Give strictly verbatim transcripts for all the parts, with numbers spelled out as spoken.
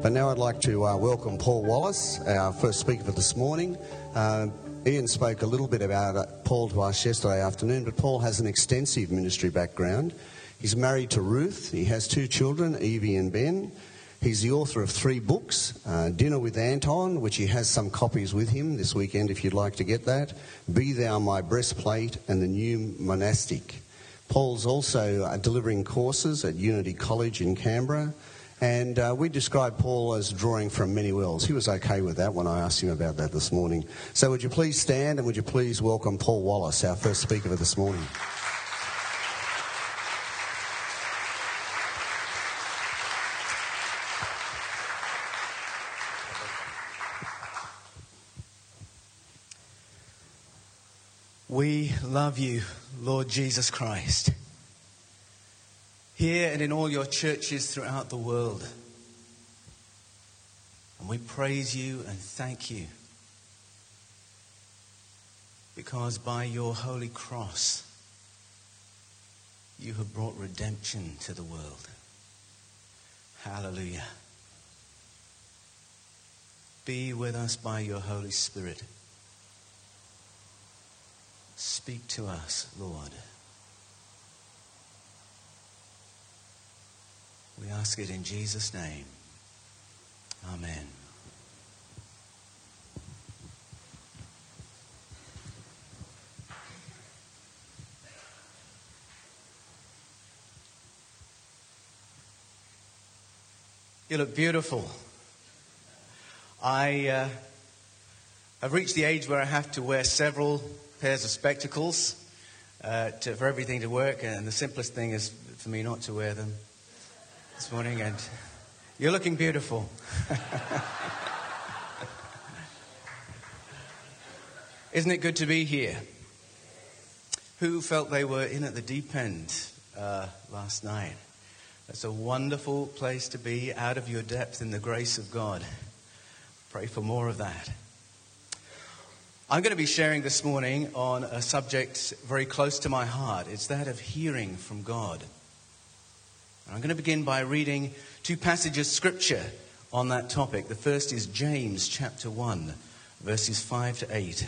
But now I'd like to uh, welcome Paul Wallace, our first speaker for this morning. Uh, Ian spoke a little bit about uh, Paul to us yesterday afternoon, but Paul has an extensive ministry background. He's married to Ruth. He has two children, Evie and Ben. He's the author of three books, uh, Dinner with Anton, which he has some copies with him this weekend if you'd like to get that, Be Thou My Breastplate, and The New Monastic. Paul's also uh, delivering courses at Unity College in Canberra, and uh, we describe Paul as drawing from many wells. He was okay with that when I asked him about that this morning. So would you please stand and would you please welcome Paul Wallace, our first speaker for this morning. We love you, Lord Jesus Christ, here and in all your churches throughout the world. And we praise you and thank you because by your holy cross, you have brought redemption to the world. Hallelujah. Be with us by your Holy Spirit. Speak to us, Lord. We ask it in Jesus' name. Amen. You look beautiful. I uh, have reached the age where I have to wear several pairs of spectacles uh, to, for everything to work, and the simplest thing is for me not to wear them this morning. And you're looking beautiful. Isn't it good to be here? Who felt they were in at the deep end uh, last night? That's a wonderful place to be, out of your depth in the grace of God. Pray for more of that. I'm going to be sharing this morning on a subject very close to my heart. It's that of hearing from God. And I'm going to begin by reading two passages of scripture on that topic. The first is James chapter one, verses five to eight.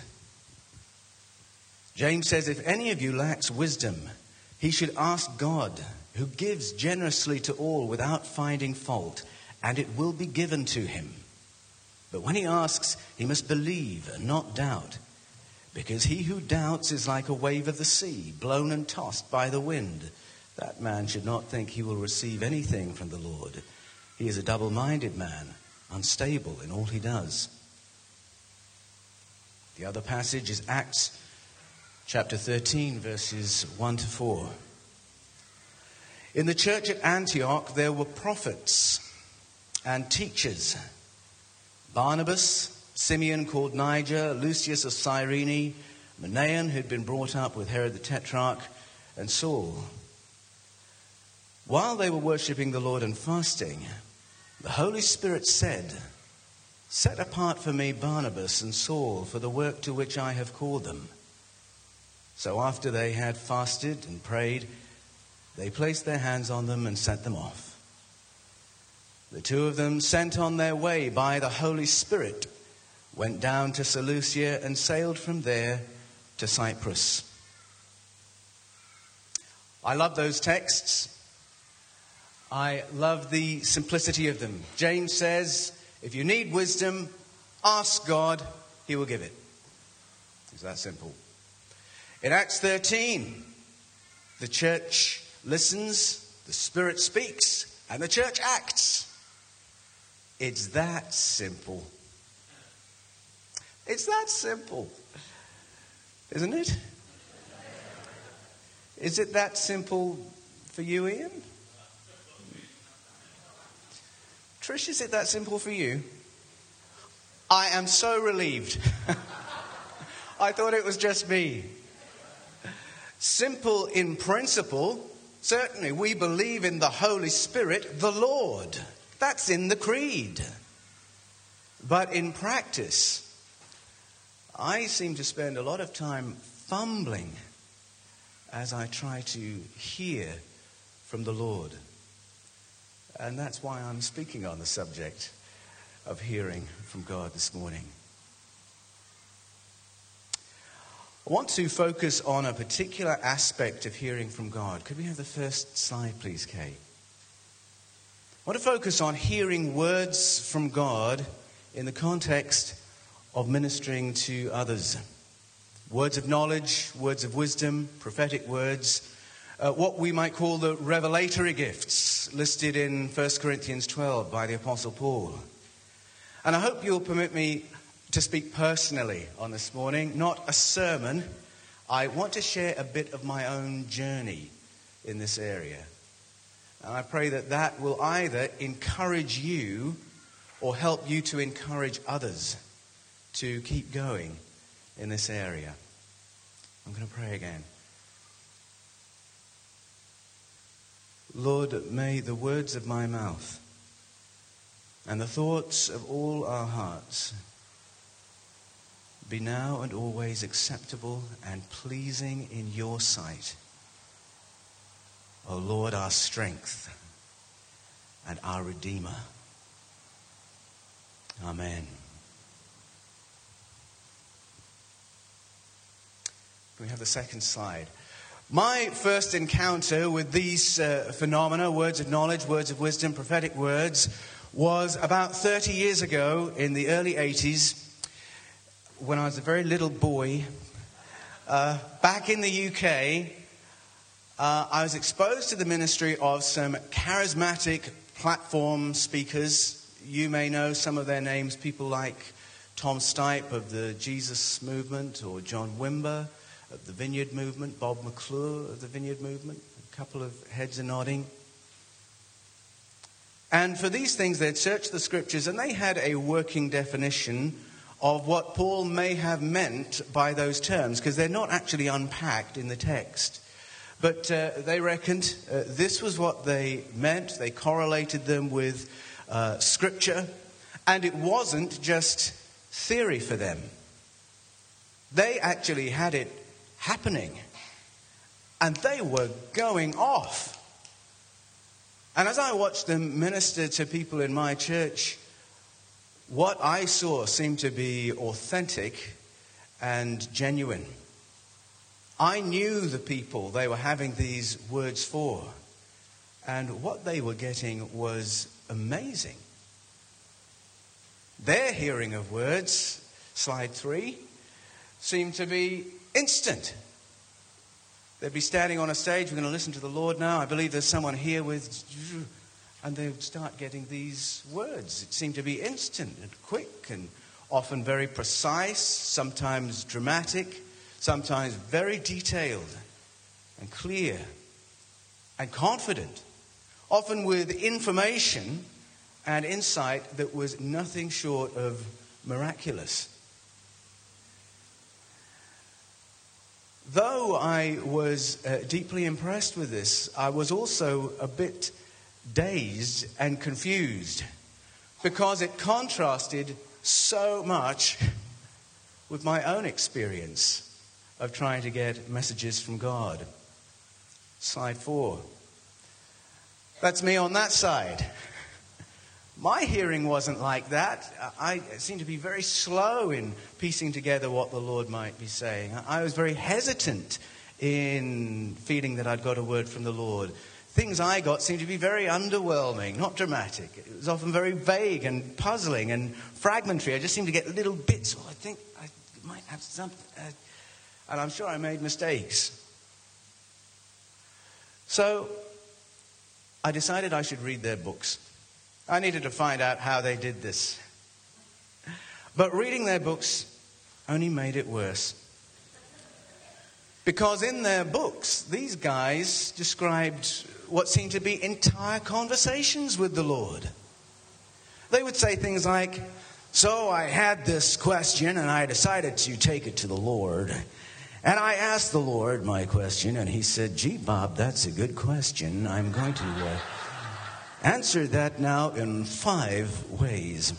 James says, "If any of you lacks wisdom, he should ask God, who gives generously to all without finding fault, and it will be given to him. But when he asks, he must believe and not doubt, because he who doubts is like a wave of the sea, blown and tossed by the wind. That man should not think he will receive anything from the Lord. He is a double-minded man, unstable in all he does." The other passage is Acts chapter thirteen, verses one to four. "In the church at Antioch there were prophets and teachers: Barnabas, Simeon called Niger, Lucius of Cyrene, Manaen, who'd been brought up with Herod the Tetrarch, and Saul. While they were worshipping the Lord and fasting, the Holy Spirit said, 'Set apart for me Barnabas and Saul for the work to which I have called them.' So after they had fasted and prayed, they placed their hands on them and sent them off. The two of them, sent on their way by the Holy Spirit, went down to Seleucia and sailed from there to Cyprus." I love those texts. I love the simplicity of them. James says, if you need wisdom, ask God, he will give it. It's that simple. In Acts thirteen, the church listens, the Spirit speaks, and the church acts. It's that simple. It's that simple. Isn't it? Is it that simple for you, Ian? Trish, is it that simple for you? I am so relieved. I thought it was just me. Simple in principle. Certainly, we believe in the Holy Spirit, the Lord. That's in the creed. But in practice, I seem to spend a lot of time fumbling as I try to hear from the Lord. And that's why I'm speaking on the subject. of hearing from God this morning. I want to focus on a particular aspect of hearing from God. Could we have the first slide, please, Kate? I want to focus on hearing words from God in the context of ministering to others. Words of knowledge, words of wisdom, prophetic words, uh, what we might call the revelatory gifts listed in First Corinthians twelve by the Apostle Paul. And I hope you'll permit me to speak personally on this morning, not a sermon. I want to share a bit of my own journey in this area. And I pray that that will either encourage you or help you to encourage others to keep going in this area. I'm going to pray again. Lord, may the words of my mouth and the thoughts of all our hearts be now and always acceptable and pleasing in your sight. O Lord, our strength and our Redeemer. Amen. Can we have the second slide? My first encounter with these uh, phenomena, words of knowledge, words of wisdom, prophetic words, was about thirty years ago in the early eighties when I was a very little boy. Uh, back in the U K, uh, I was exposed to the ministry of some charismatic platform speakers. You may know some of their names, people like Tom Stipe of the Jesus Movement, or John Wimber of the Vineyard Movement, Bob McClure of the Vineyard Movement. A couple of heads are nodding. And for these things, they'd searched the scriptures and they had a working definition of what Paul may have meant by those terms, because they're not actually unpacked in the text. But uh, they reckoned uh, this was what they meant. They correlated them with uh, scripture. And it wasn't just theory for them. They actually had it happening. And they were going off. And as I watched them minister to people in my church, what I saw seemed to be authentic and genuine. I knew the people they were having these words for. And what they were getting was amazing. Their hearing of words, slide three, seemed to be instant. They'd be standing on a stage, we're going to listen to the Lord now. I believe there's someone here with... And they would start getting these words. It seemed to be instant and quick and often very precise, sometimes dramatic, sometimes very detailed and clear and confident, often with information and insight that was nothing short of miraculous. Though I was uh, deeply impressed with this, I was also a bit dazed and confused because it contrasted so much with my own experience of trying to get messages from God. Slide four. That's me on that side. My hearing wasn't like that. I seemed to be very slow in piecing together what the Lord might be saying. I was very hesitant in feeling that I'd got a word from the Lord. Things I got seemed to be very underwhelming, not dramatic. It was often very vague and puzzling and fragmentary. I just seemed to get little bits. Oh, I think I might have something. Uh, and I'm sure I made mistakes. So I decided I should read their books. I needed to find out how they did this. But reading their books only made it worse. Because in their books, these guys described what seemed to be entire conversations with the Lord. They would say things like, so I had this question and I decided to take it to the Lord. And I asked the Lord my question and he said, gee, Bob, that's a good question. I'm going to uh, answer that now in five ways.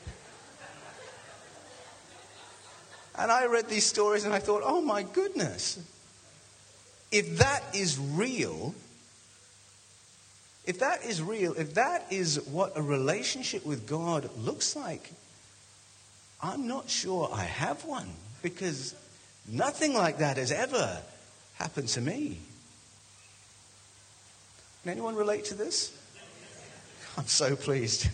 And I read these stories and I thought, oh my goodness. If that is real, if that is real, if that is what a relationship with God looks like, I'm not sure I have one, because nothing like that has ever happened to me. Can anyone relate to this? I'm so pleased.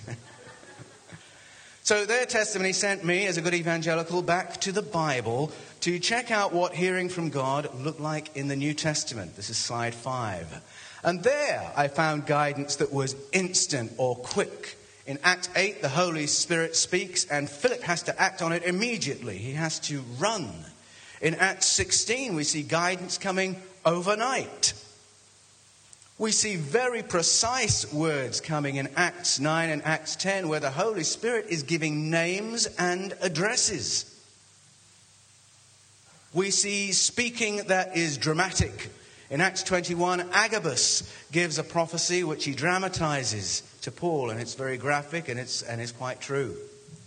So their testimony sent me, as a good evangelical, back to the Bible to check out what hearing from God looked like in the New Testament. This is slide five. And there I found guidance that was instant or quick. In Acts eight, the Holy Spirit speaks and Philip has to act on it immediately. He has to run. In Acts sixteen, we see guidance coming overnight. We see very precise words coming in Acts nine and Acts ten, where the Holy Spirit is giving names and addresses. We see speaking that is dramatic. In Acts twenty-one, Agabus gives a prophecy which he dramatizes to Paul, and it's very graphic and it's, and it's quite true.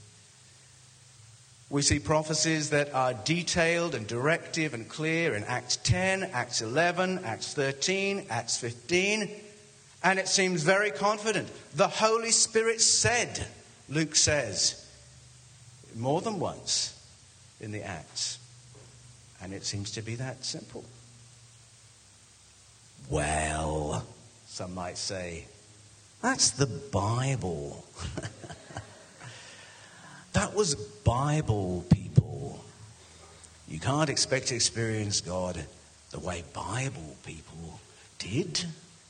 We see prophecies that are detailed and directive and clear in Acts ten, Acts eleven, Acts thirteen, Acts fifteen. And it seems very confident. The Holy Spirit said, Luke says, more than once in the Acts. And it seems to be that simple. Well, some might say, that's the Bible. That was Bible, people. You can't expect to experience God the way Bible people did.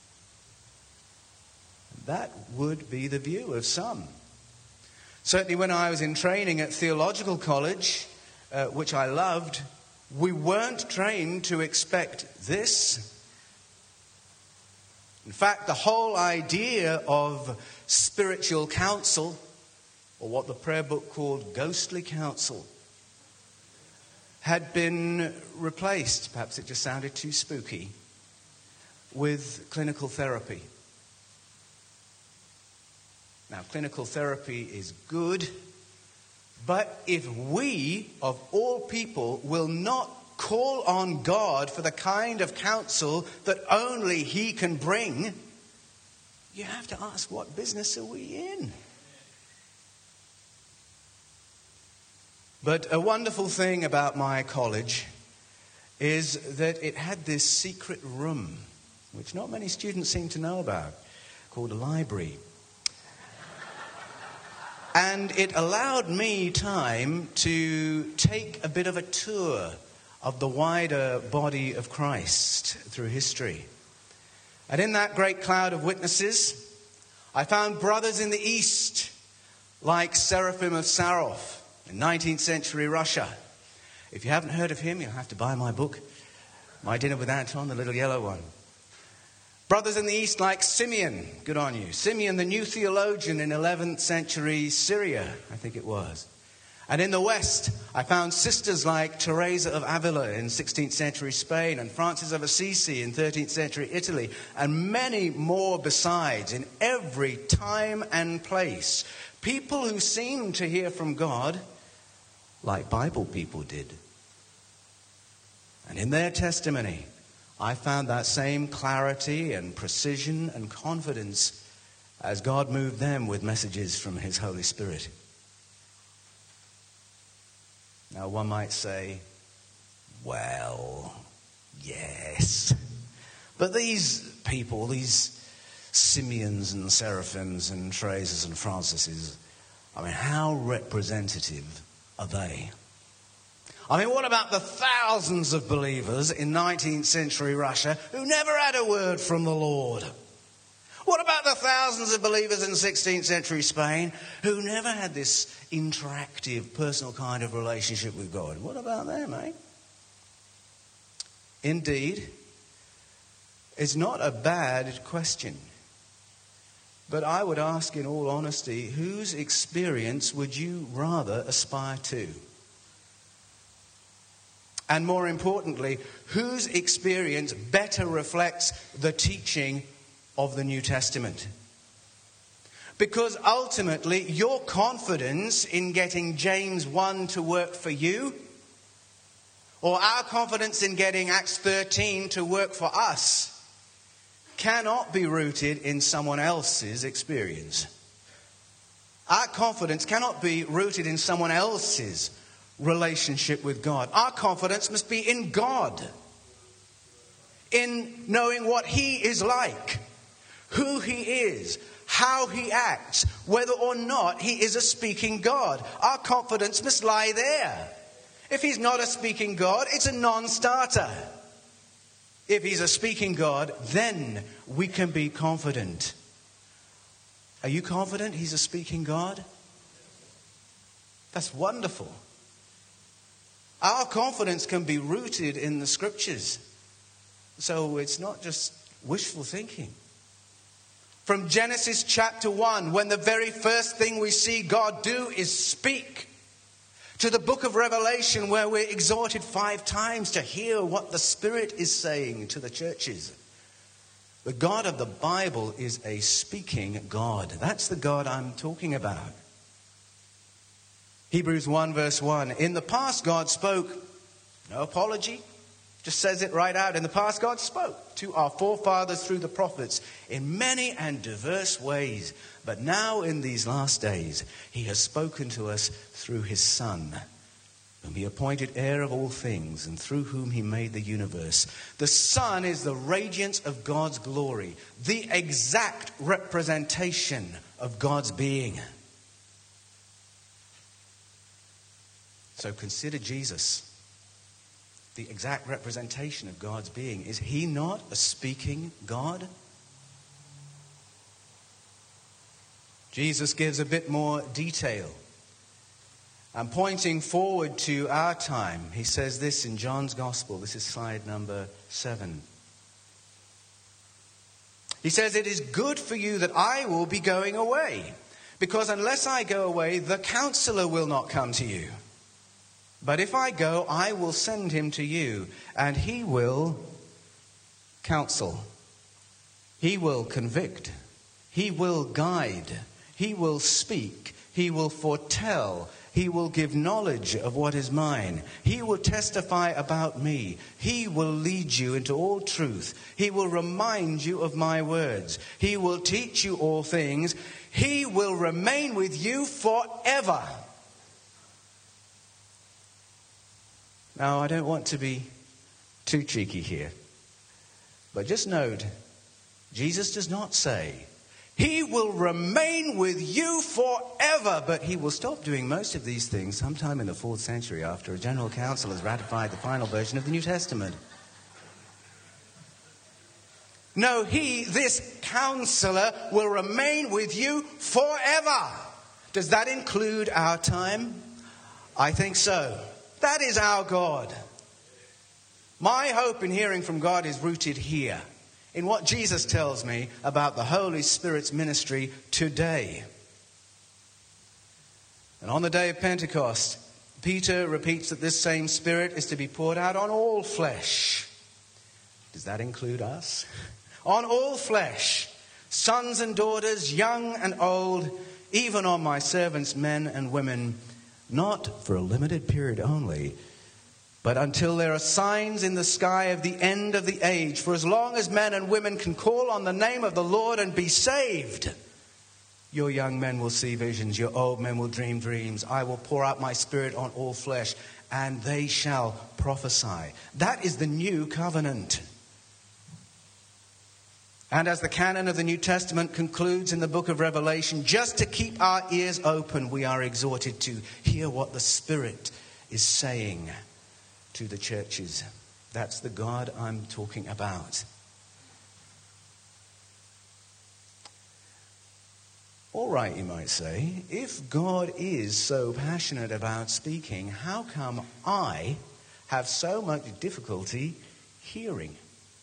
That would be the view of some. Certainly when I was in training at theological college, uh, which I loved, we weren't trained to expect this. In fact, the whole idea of spiritual counsel, or what the prayer book called ghostly counsel, had been replaced, perhaps it just sounded too spooky, with clinical therapy. Now, clinical therapy is good, but if we, of all people, will not call on God for the kind of counsel that only He can bring, you have to ask, what business are we in? But a wonderful thing about my college is that it had this secret room, which not many students seem to know about, called a library. And it allowed me time to take a bit of a tour of the wider body of Christ through history. And in that great cloud of witnesses, I found brothers in the East, like Seraphim of Sarov in nineteenth century Russia. If you haven't heard of him, you'll have to buy my book, My Dinner with Anton, the little yellow one. Brothers in the East like Simeon, good on you. Simeon, the new theologian in eleventh century Syria, I think it was. And in the West, I found sisters like Teresa of Avila in sixteenth century Spain and Francis of Assisi in thirteenth century Italy, and many more besides in every time and place. People who seemed to hear from God like Bible people did. And in their testimony, I found that same clarity and precision and confidence as God moved them with messages from His Holy Spirit. Now, one might say, well, yes. But these people, these Simeons and Seraphims and Teresas and Francises, I mean, how representative are they? I mean, what about the thousands of believers in nineteenth century Russia who never had a word from the Lord? What about the thousands of believers in sixteenth century Spain who never had this interactive, personal kind of relationship with God? What about them, eh? Indeed, it's not a bad question. But I would ask in all honesty, whose experience would you rather aspire to? And more importantly, whose experience better reflects the teaching of the New Testament? Because ultimately, your confidence in getting James one to work for you, or our confidence in getting Acts thirteen to work for us, cannot be rooted in someone else's experience. Our confidence cannot be rooted in someone else's relationship with God. Our confidence must be in God, in knowing what He is like, who He is, how He acts, whether or not He is a speaking God. Our confidence must lie there. If He's not a speaking God, it's a non-starter. If He's a speaking God, then we can be confident. Are you confident He's a speaking God? That's wonderful. Our confidence can be rooted in the Scriptures. So it's not just wishful thinking. From Genesis chapter one, when the very first thing we see God do is speak, to the book of Revelation, where we're exhorted five times to hear what the Spirit is saying to the churches. The God of the Bible is a speaking God. That's the God I'm talking about. Hebrews one verse one. In the past God spoke, no apology, just says it right out. In the past God spoke to our forefathers through the prophets in many and diverse ways. But now in these last days He has spoken to us through His Son, whom He appointed heir of all things, and through whom He made the universe. The Son is the radiance of God's glory, the exact representation of God's being. So consider Jesus, the exact representation of God's being. Is He not a speaking God? Jesus gives a bit more detail. And pointing forward to our time, He says this in John's Gospel. This is slide number seven. He says, "It is good for you that I will be going away, because unless I go away, the Counselor will not come to you. But if I go, I will send Him to you, and He will counsel. He will convict. He will guide. He will speak. He will foretell. He will give knowledge of what is mine. He will testify about me. He will lead you into all truth. He will remind you of my words. He will teach you all things. He will remain with you forever." Now, I don't want to be too cheeky here, but just note, Jesus does not say, He will remain with you forever, but He will stop doing most of these things sometime in the fourth century after a general council has ratified the final version of the New Testament. No, He, this Counselor, will remain with you forever. Does that include our time? I think so. That is our God. My hope in hearing from God is rooted here, in what Jesus tells me about the Holy Spirit's ministry today. And on the day of Pentecost, Peter repeats that this same Spirit is to be poured out on all flesh. Does that include us? On all flesh, sons and daughters, young and old, even on my servants, men and women, not for a limited period only, but until there are signs in the sky of the end of the age. For as long as men and women can call on the name of the Lord and be saved, your young men will see visions, your old men will dream dreams. I will pour out my Spirit on all flesh, and they shall prophesy. That is the new covenant. And as the canon of the New Testament concludes in the book of Revelation, just to keep our ears open, we are exhorted to hear what the Spirit is saying to the churches. That's the God I'm talking about. All right, you might say, if God is so passionate about speaking, how come I have so much difficulty hearing?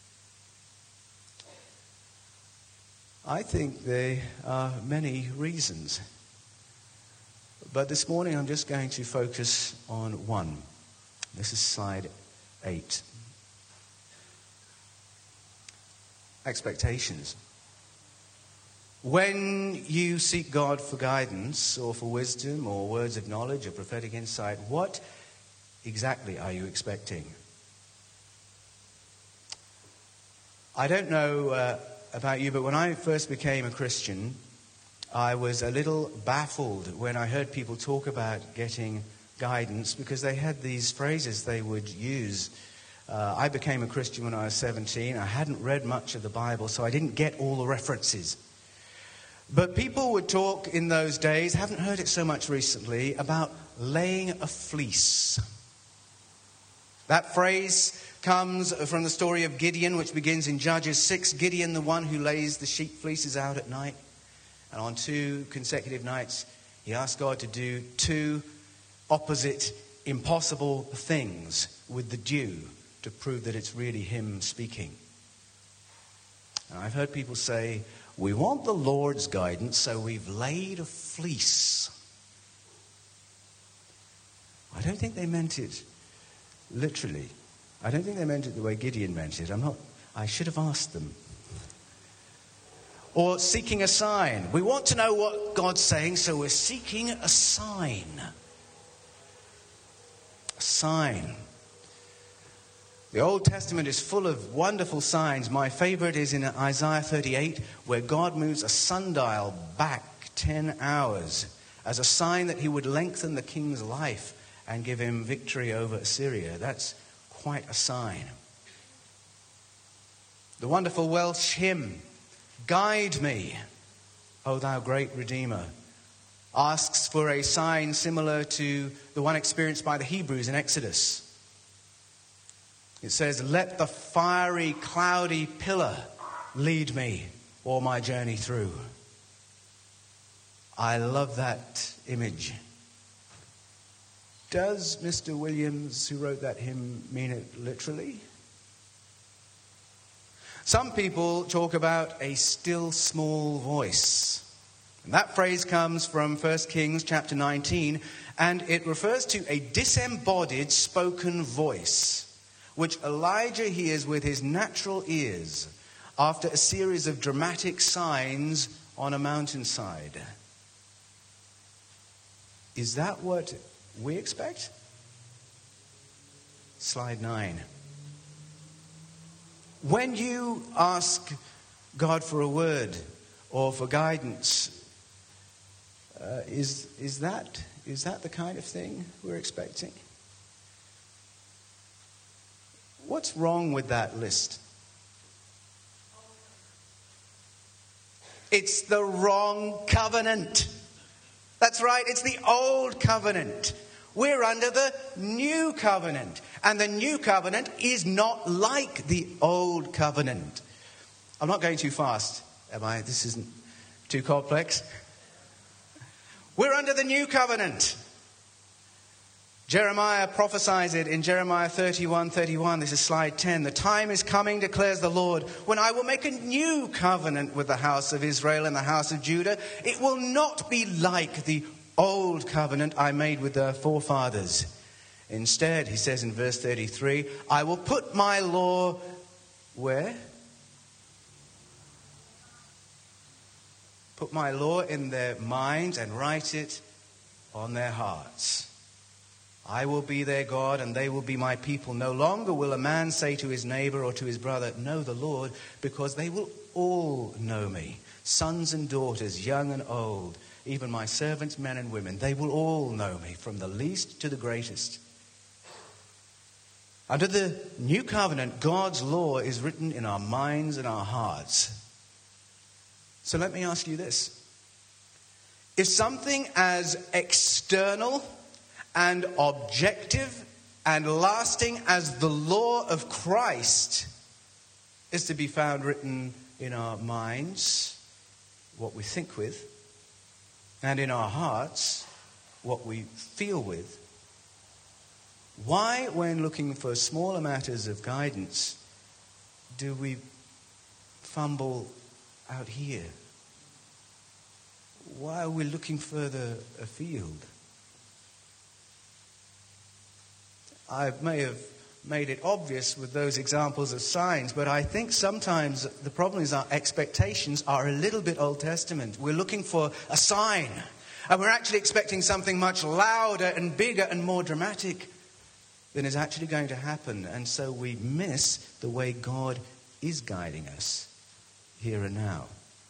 I think there are many reasons. But this morning I'm just going to focus on one. This is slide eight. Expectations. When you seek God for guidance or for wisdom or words of knowledge or prophetic insight, what exactly are you expecting? I don't know uh, about you, but when I first became a Christian, I was a little baffled when I heard people talk about getting guidance, because they had these phrases they would use. Uh, I became a Christian when I was seventeen. I hadn't read much of the Bible, so I didn't get all the references. But people would talk in those days, haven't heard it so much recently, about laying a fleece. That phrase comes from the story of Gideon, which begins in Judges six. Gideon, the one who lays the sheep fleeces out at night. And on two consecutive nights, he asked God to do two opposite, impossible things with the dew to prove that it's really him speaking. And I've heard people say, we want the Lord's guidance, so we've laid a fleece. I don't think they meant it literally. I don't think they meant it the way Gideon meant it. I'm not, I should have asked them. Or seeking a sign. We want to know what God's saying, so we're seeking a sign. A sign. The Old Testament is full of wonderful signs. My favorite is in Isaiah thirty-eight, where God moves a sundial back ten hours as a sign that he would lengthen the king's life and give him victory over Assyria. That's quite a sign. The wonderful Welsh hymn, Guide Me, O Thou Great Redeemer, asks for a sign similar to the one experienced by the Hebrews in Exodus. It says, let the fiery, cloudy pillar lead me all my journey through. I love that image. Does Mister Williams, who wrote that hymn, mean it literally? Some people talk about a still small voice. And that phrase comes from First Kings chapter nineteen, and it refers to a disembodied spoken voice, which Elijah hears with his natural ears after a series of dramatic signs on a mountainside. Is that what we expect? Slide nine. When you ask God for a word or for guidance, uh, is, is, that, is that the kind of thing we're expecting? What's wrong with that list? It's the wrong covenant. That's right, it's the old covenant. We're under the new covenant. And the new covenant is not like the old covenant. I'm not going too fast, am I? This isn't too complex. We're under the new covenant. Jeremiah prophesies it in Jeremiah thirty-one thirty-one. This is slide ten. The time is coming, declares the Lord, when I will make a new covenant with the house of Israel and the house of Judah. It will not be like the old covenant I made with their forefathers. Instead, he says in verse thirty-three, I will put my law where? Put my law in their minds and write it on their hearts. I will be their God and they will be my people. No longer will a man say to his neighbor or to his brother, know the Lord, because they will all know me. Sons and daughters, young and old, even my servants, men and women, they will all know me, from the least to the greatest. Under the new covenant, God's law is written in our minds and our hearts. So let me ask you this. If something as external and objective and lasting as the law of Christ is to be found written in our minds, what we think with, and in our hearts, what we feel with, why, when looking for smaller matters of guidance, do we fumble out here? Why are we looking further afield? I may have made it obvious with those examples of signs, but I think sometimes the problem is our expectations are a little bit Old Testament. We're looking for a sign, and we're actually expecting something much louder and bigger and more dramatic than is actually going to happen. And so we miss the way God is guiding us. here and now.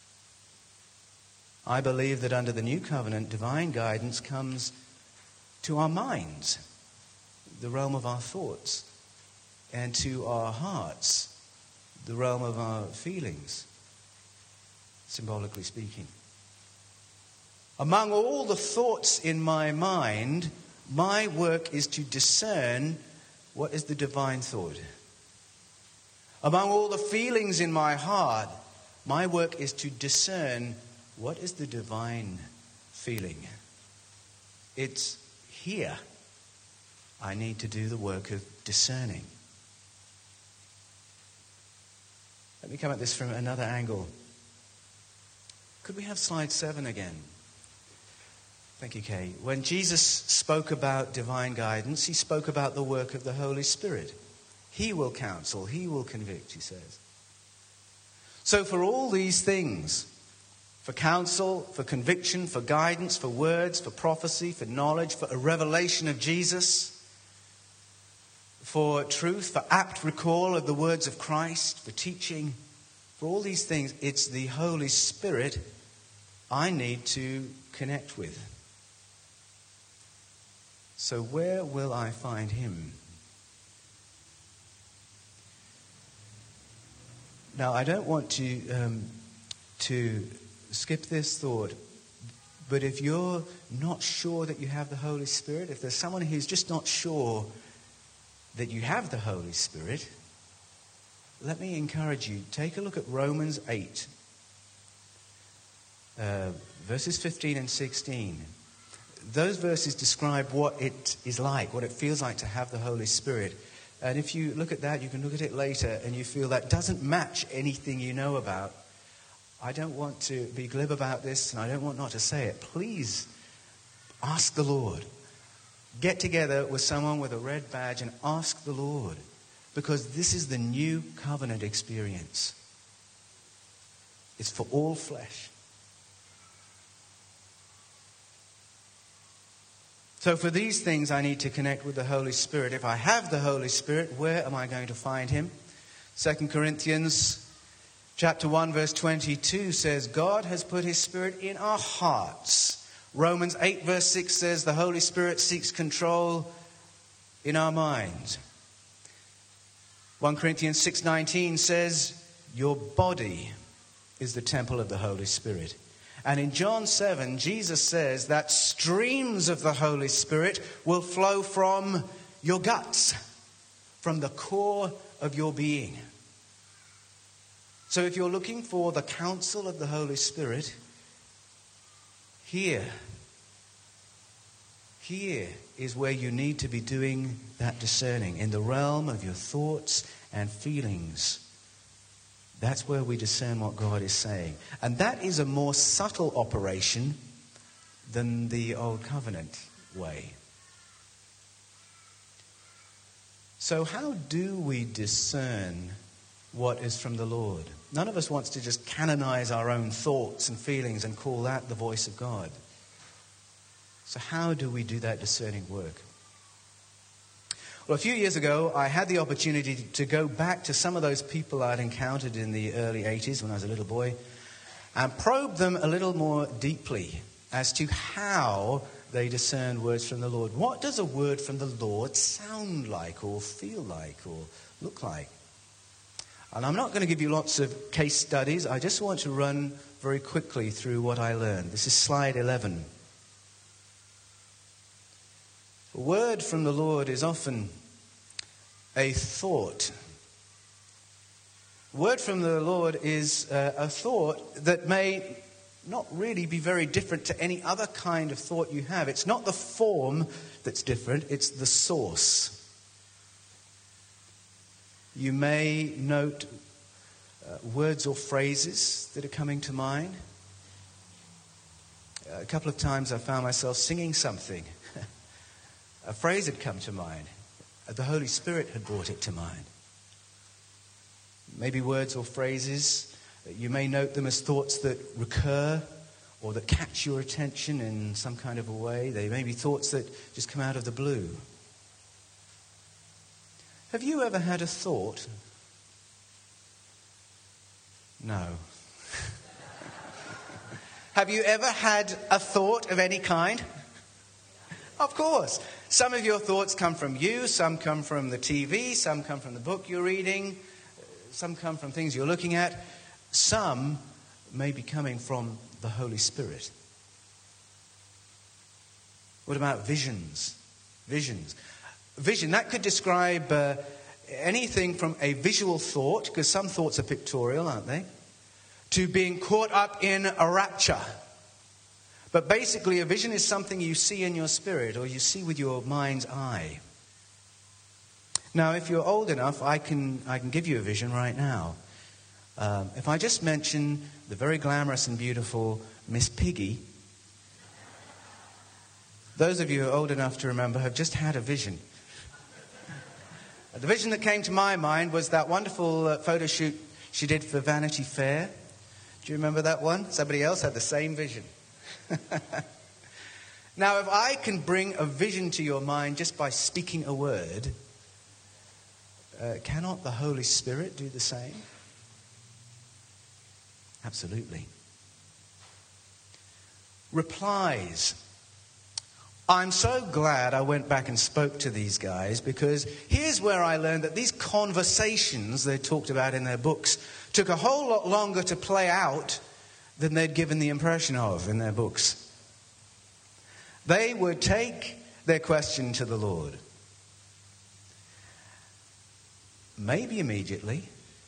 I believe that under the new covenant, divine guidance comes to our minds, the realm of our thoughts, and to our hearts, the realm of our feelings, symbolically speaking. Among all the thoughts in my mind, my work is to discern what is the divine thought. Among all the feelings in my heart, my work is to discern what is the divine feeling. It's here I need to do the work of discerning. Let me come at this from another angle. Could we have slide seven again? Thank you, Kay. When Jesus spoke about divine guidance, he spoke about the work of the Holy Spirit. He will counsel, he will convict, he says. So for all these things, for counsel, for conviction, for guidance, for words, for prophecy, for knowledge, for a revelation of Jesus, for truth, for apt recall of the words of Christ, for teaching, for all these things, it's the Holy Spirit I need to connect with. So where will I find him? Now, I don't want to um, to skip this thought, but if you're not sure that you have the Holy Spirit, if there's someone who's just not sure that you have the Holy Spirit, let me encourage you, take a look at Romans eight, uh, verses fifteen and sixteen. Those verses describe what it is like, what it feels like to have the Holy Spirit. And if you look at that, you can look at it later and you feel that doesn't match anything you know about. I don't want to be glib about this and I don't want not to say it. Please ask the Lord. Get together with someone with a red badge and ask the Lord. Because this is the new covenant experience. It's for all flesh. So for these things, I need to connect with the Holy Spirit. If I have the Holy Spirit, where am I going to find him? Second Corinthians chapter one, verse twenty-two says, God has put his Spirit in our hearts. Romans eight, verse six says, the Holy Spirit seeks control in our minds. First Corinthians six nineteen says, your body is the temple of the Holy Spirit. And in John seven, Jesus says that streams of the Holy Spirit will flow from your guts, from the core of your being. So if you're looking for the counsel of the Holy Spirit, here, here is where you need to be doing that discerning, in the realm of your thoughts and feelings. That's where we discern what God is saying. And that is a more subtle operation than the Old Covenant way. So how do we discern what is from the Lord? None of us wants to just canonize our own thoughts and feelings and call that the voice of God. So how do we do that discerning work? Well, a few years ago, I had the opportunity to go back to some of those people I'd encountered in the early eighties when I was a little boy and probe them a little more deeply as to how they discerned words from the Lord. What does a word from the Lord sound like or feel like or look like? And I'm not going to give you lots of case studies. I just want to run very quickly through what I learned. This is slide eleven. A word from the Lord is often a thought. A word from the Lord is uh, a thought that may not really be very different to any other kind of thought you have. It's not the form that's different, it's the source. You may note uh, words or phrases that are coming to mind. A couple of times I found myself singing something. A phrase had come to mind. The Holy Spirit had brought it to mind. Maybe words or phrases. You may note them as thoughts that recur or that catch your attention in some kind of a way. They may be thoughts that just come out of the blue. Have you ever had a thought? No. Have you ever had a thought of any kind? Of course. Some of your thoughts come from you, some come from the T V, some come from the book you're reading, some come from things you're looking at. Some may be coming from the Holy Spirit. What about visions? Visions. Vision, that could describe uh, anything from a visual thought, because some thoughts are pictorial, aren't they, to being caught up in a rapture. But basically, a vision is something you see in your spirit or you see with your mind's eye. Now, if you're old enough, I can I can give you a vision right now. Um, if I just mention the very glamorous and beautiful Miss Piggy, those of you who are old enough to remember have just had a vision. The vision that came to my mind was that wonderful uh, photo shoot she did for Vanity Fair. Do you remember that one? Somebody else had the same vision. Now, if I can bring a vision to your mind just by speaking a word, uh, cannot the Holy Spirit do the same? Absolutely. Replies. I'm so glad I went back and spoke to these guys, because here's where I learned that these conversations they talked about in their books took a whole lot longer to play out than they'd given the impression of in their books. They would take their question to the Lord. Maybe immediately,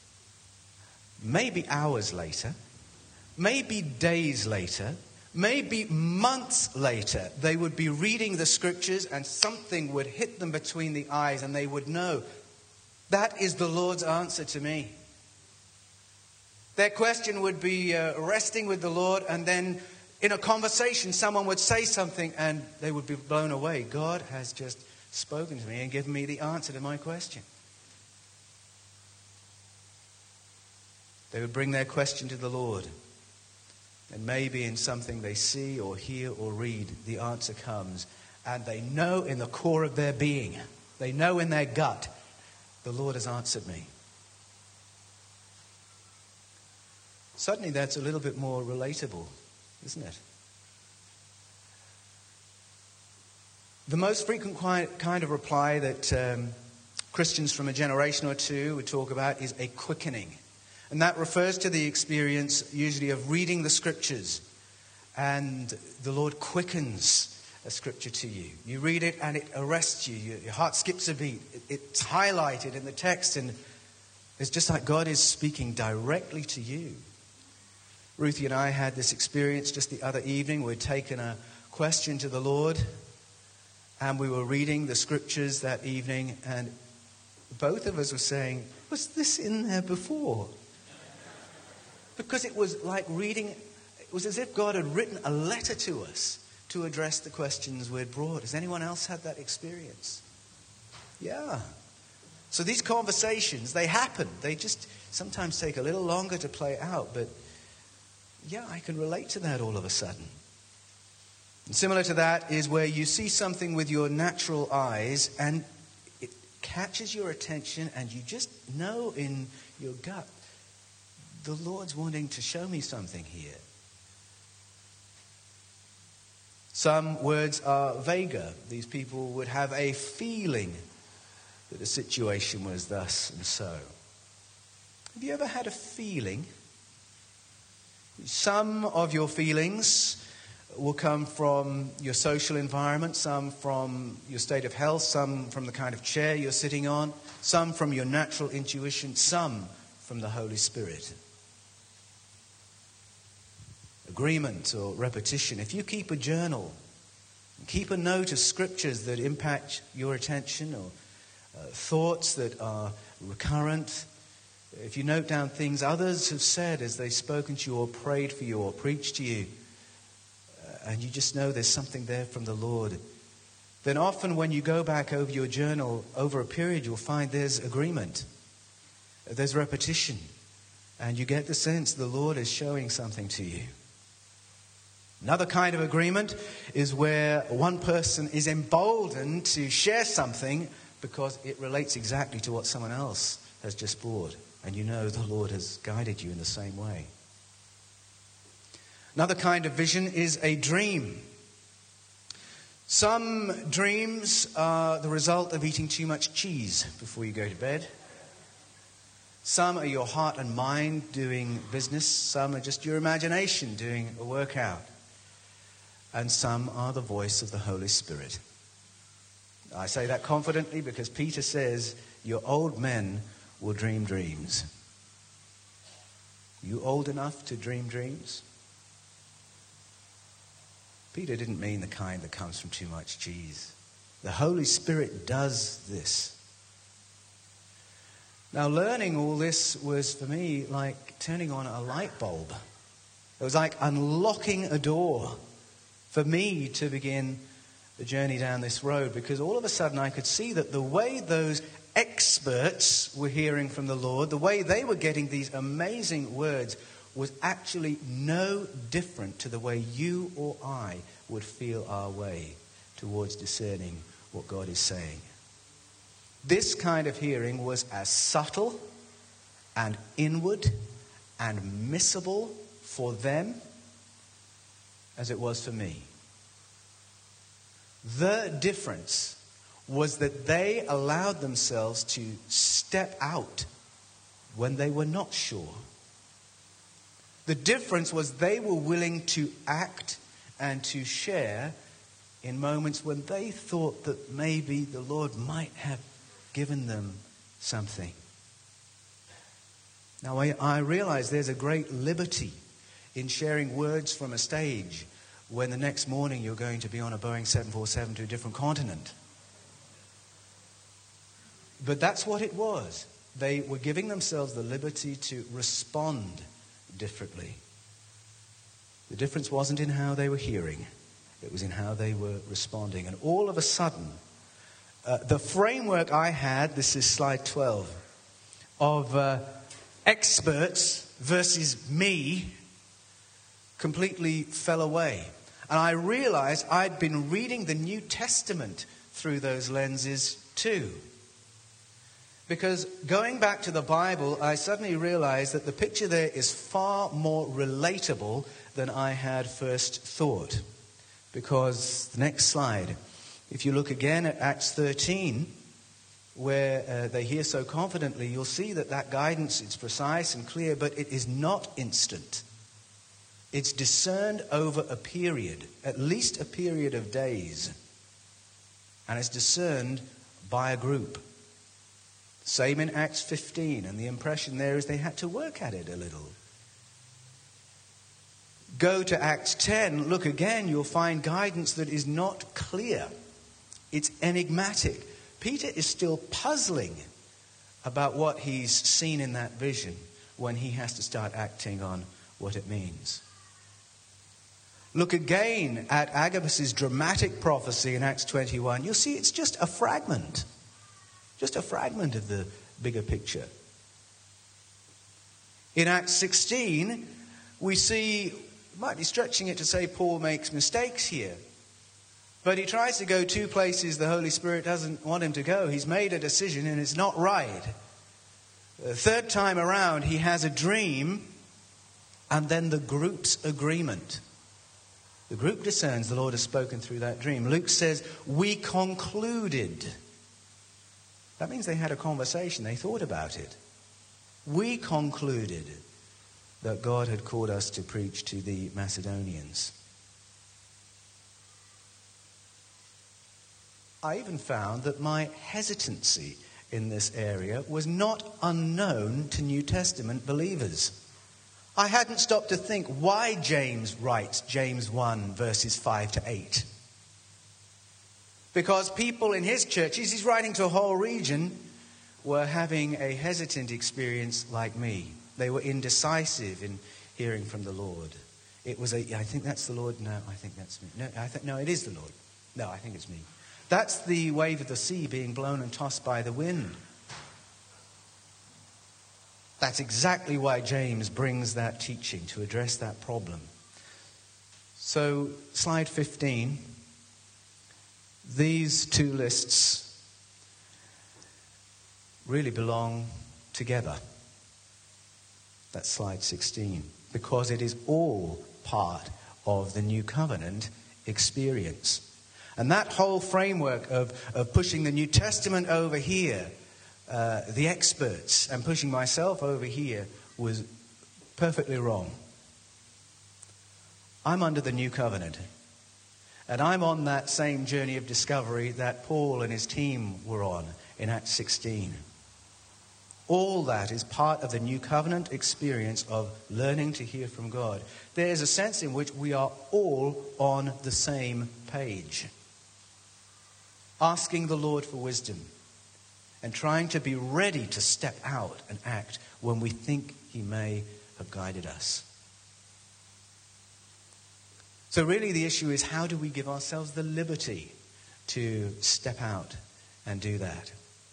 maybe hours later, maybe days later, maybe months later, they would be reading the scriptures and something would hit them between the eyes and they would know, that is the Lord's answer to me. Their question would be uh, resting with the Lord, and then in a conversation someone would say something and they would be blown away. God has just spoken to me and given me the answer to my question. They would bring their question to the Lord. And maybe in something they see or hear or read, the answer comes. And they know in the core of their being, they know in their gut, the Lord has answered me. Suddenly that's a little bit more relatable, isn't it? The most frequent kind of reply that um, Christians from a generation or two would talk about is a quickening. And that refers to the experience usually of reading the scriptures and the Lord quickens a scripture to you. You read it and it arrests you. Your heart skips a beat. It's highlighted in the text and it's just like God is speaking directly to you. Ruthie and I had this experience just the other evening. We'd taken a question to the Lord and we were reading the scriptures that evening, and both of us were saying, was this in there before? Because it was like reading, it was as if God had written a letter to us to address the questions we'd brought. Has anyone else had that experience? Yeah. So these conversations, they happen. They just sometimes take a little longer to play out, but yeah, I can relate to that all of a sudden. And similar to that is where you see something with your natural eyes and it catches your attention and you just know in your gut, the Lord's wanting to show me something here. Some words are vaguer. These people would have a feeling that the situation was thus and so. Have you ever had a feeling? Some of your feelings will come from your social environment, some from your state of health, some from the kind of chair you're sitting on, some from your natural intuition, some from the Holy Spirit. Agreement or repetition. If you keep a journal, keep a note of scriptures that impact your attention or uh, thoughts that are recurrent, if you note down things others have said as they've spoken to you or prayed for you or preached to you, uh, and you just know there's something there from the Lord, then often when you go back over your journal over a period, you'll find there's agreement, there's repetition, and you get the sense the Lord is showing something to you. Another kind of agreement is where one person is emboldened to share something because it relates exactly to what someone else has just brought. And you know the Lord has guided you in the same way. Another kind of vision is a dream. Some dreams are the result of eating too much cheese before you go to bed. Some are your heart and mind doing business. Some are just your imagination doing a workout. And some are the voice of the Holy Spirit. I say that confidently because Peter says, your old men will dream dreams. You old enough to dream dreams? Peter didn't mean the kind that comes from too much cheese. The Holy Spirit does this. Now, learning all this was, for me, like turning on a light bulb. It was like unlocking a door for me to begin the journey down this road, because all of a sudden I could see that the way those experts were hearing from the Lord, the way they were getting these amazing words, was actually no different to the way you or I would feel our way towards discerning what God is saying. This kind of hearing was as subtle and inward and missable for them as it was for me. The difference was that they allowed themselves to step out when they were not sure. The difference was they were willing to act and to share in moments when they thought that maybe the Lord might have given them something. Now, I, I realize there's a great liberty in sharing words from a stage when the next morning you're going to be on a Boeing seven forty-seven to a different continent. But that's what it was. They were giving themselves the liberty to respond differently. The difference wasn't in how they were hearing. It was in how they were responding. And all of a sudden, uh, the framework I had, this is slide twelve, of uh, experts versus me completely fell away. And I realized I'd been reading the New Testament through those lenses too. Because going back to the Bible, I suddenly realized that the picture there is far more relatable than I had first thought. Because the next slide, if you look again at Acts thirteen, where uh, they hear so confidently, you'll see that that guidance is precise and clear, but it is not instant. It's discerned over a period, at least a period of days. And it's discerned by a group. Same in Acts fifteen, and the impression there is they had to work at it a little. Go to Acts ten, look again, you'll find guidance that is not clear. It's enigmatic. Peter is still puzzling about what he's seen in that vision when he has to start acting on what it means. Look again at Agabus' dramatic prophecy in Acts twenty-one. You'll see it's just a fragment. Just a fragment of the bigger picture. In Acts sixteen, we see, might be stretching it to say Paul makes mistakes here. But he tries to go two places the Holy Spirit doesn't want him to go. He's made a decision and it's not right. The third time around, he has a dream and then the group's agreement. The group discerns the Lord has spoken through that dream. Luke says, we concluded. That means they had a conversation. They thought about it. We concluded that God had called us to preach to the Macedonians. I even found that my hesitancy in this area was not unknown to New Testament believers. I hadn't stopped to think why James writes James one verses five to eight. Because people in his churches, he's writing to a whole region, were having a hesitant experience like me. They were indecisive in hearing from the Lord. It was a, I think that's the Lord. No, I think that's me. No, I th- no, it is the Lord. No, I think it's me. That's the wave of the sea being blown and tossed by the wind. That's exactly why James brings that teaching, to address that problem. So, slide fifteen. These two lists really belong together. That's slide sixteen. Because it is all part of the New Covenant experience. And that whole framework of, of pushing the New Testament over here, uh, the experts, and pushing myself over here was perfectly wrong. I'm under the New Covenant. And I'm on that same journey of discovery that Paul and his team were on in Acts sixteen. All that is part of the New Covenant experience of learning to hear from God. There is a sense in which we are all on the same page, asking the Lord for wisdom and trying to be ready to step out and act when we think he may have guided us. So really the issue is, how do we give ourselves the liberty to step out and do that?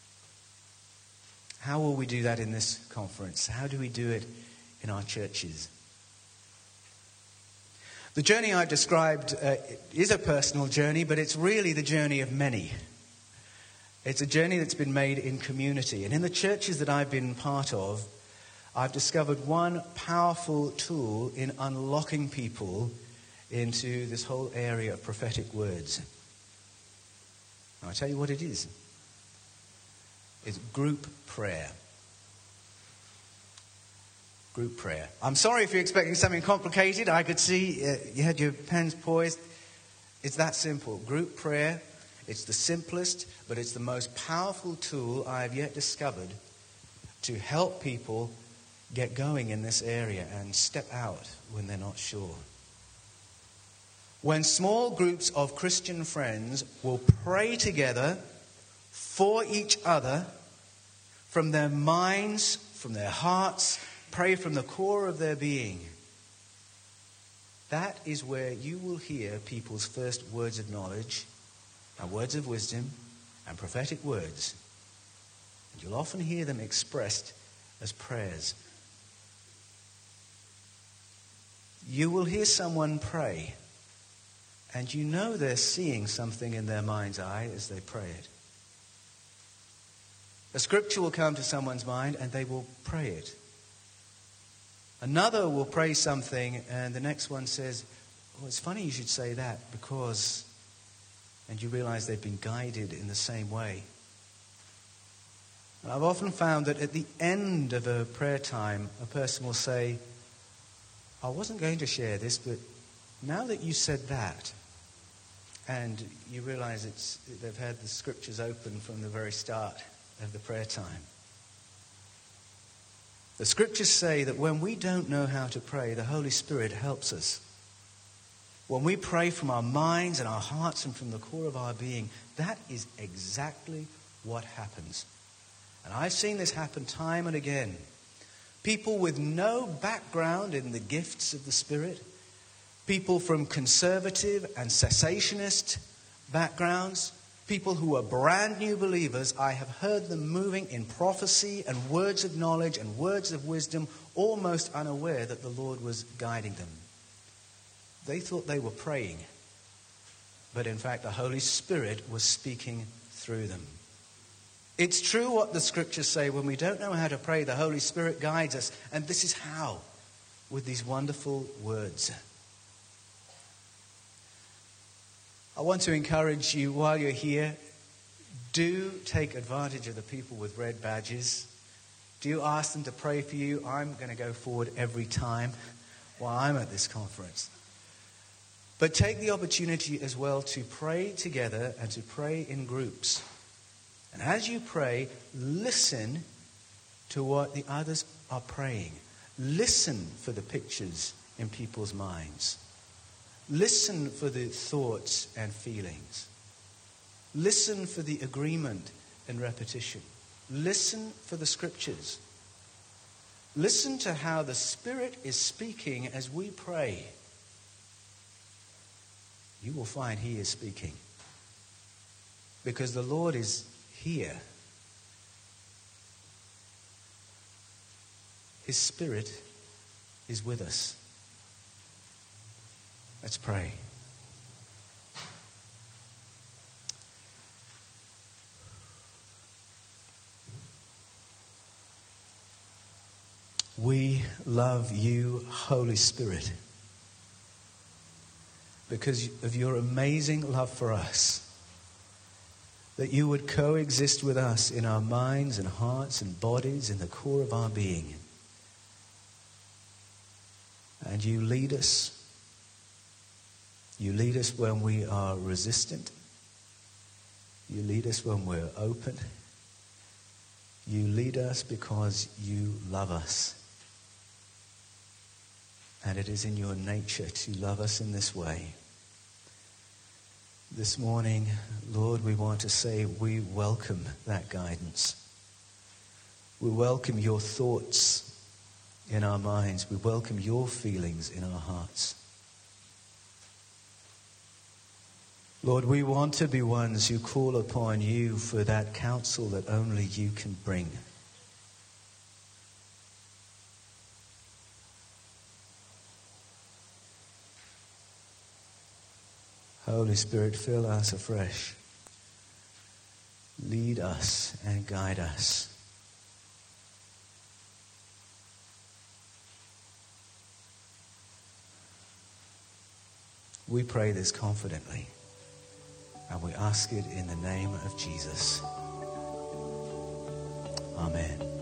How will we do that in this conference? How do we do it in our churches? The journey I've described uh, is a personal journey, but it's really the journey of many. It's a journey that's been made in community. And in the churches that I've been part of, I've discovered one powerful tool in unlocking people into this whole area of prophetic words. And I'll tell you what it is. It's group prayer. Group prayer. I'm sorry if you're expecting something complicated. I could see uh, you had your pens poised. It's that simple. Group prayer. It's the simplest, but it's the most powerful tool I have yet discovered to help people get going in this area and step out when they're not sure. When small groups of Christian friends will pray together for each other from their minds, from their hearts, pray from the core of their being, that is where you will hear people's first words of knowledge and words of wisdom and prophetic words. And you'll often hear them expressed as prayers. You will hear someone pray, and you know they're seeing something in their mind's eye as they pray it. A scripture will come to someone's mind and they will pray it. Another will pray something and the next one says, "Oh, it's funny you should say that because..." And you realize they've been guided in the same way. And I've often found that at the end of a prayer time, a person will say, "I wasn't going to share this, but now that you said that," and you realize it's they've had the scriptures open from the very start of the prayer time. The scriptures say that when we don't know how to pray, the Holy Spirit helps us. When we pray from our minds and our hearts and from the core of our being, that is exactly what happens. And I've seen this happen time and again. People with no background in the gifts of the Spirit, people from conservative and cessationist backgrounds, people who are brand new believers, I have heard them moving in prophecy and words of knowledge and words of wisdom, almost unaware that the Lord was guiding them. They thought they were praying, but in fact the Holy Spirit was speaking through them. It's true what the scriptures say. When we don't know how to pray, the Holy Spirit guides us. And this is how, with these wonderful words. I want to encourage you while you're here, do take advantage of the people with red badges. Do ask them to pray for you. I'm going to go forward every time while I'm at this conference. But take the opportunity as well to pray together and to pray in groups. And as you pray, listen to what the others are praying. Listen for the pictures in people's minds. Listen for the thoughts and feelings. Listen for the agreement and repetition. Listen for the scriptures. Listen to how the Spirit is speaking as we pray. You will find He is speaking. Because the Lord is here. His Spirit is with us. Let's pray. We love you, Holy Spirit. because of your amazing love for us, that you would coexist with us in our minds and hearts and bodies, in the core of our being. And you lead us. You lead us when we are resistant. You lead us when we're open. You lead us because you love us. And it is in your nature to love us in this way. This morning, Lord, we want to say we welcome that guidance. We welcome your thoughts in our minds. We welcome your feelings in our hearts. Lord, we want to be ones who call upon you for that counsel that only you can bring. Holy Spirit, fill us afresh. Lead us and guide us. We pray this confidently, and we ask it in the name of Jesus. Amen.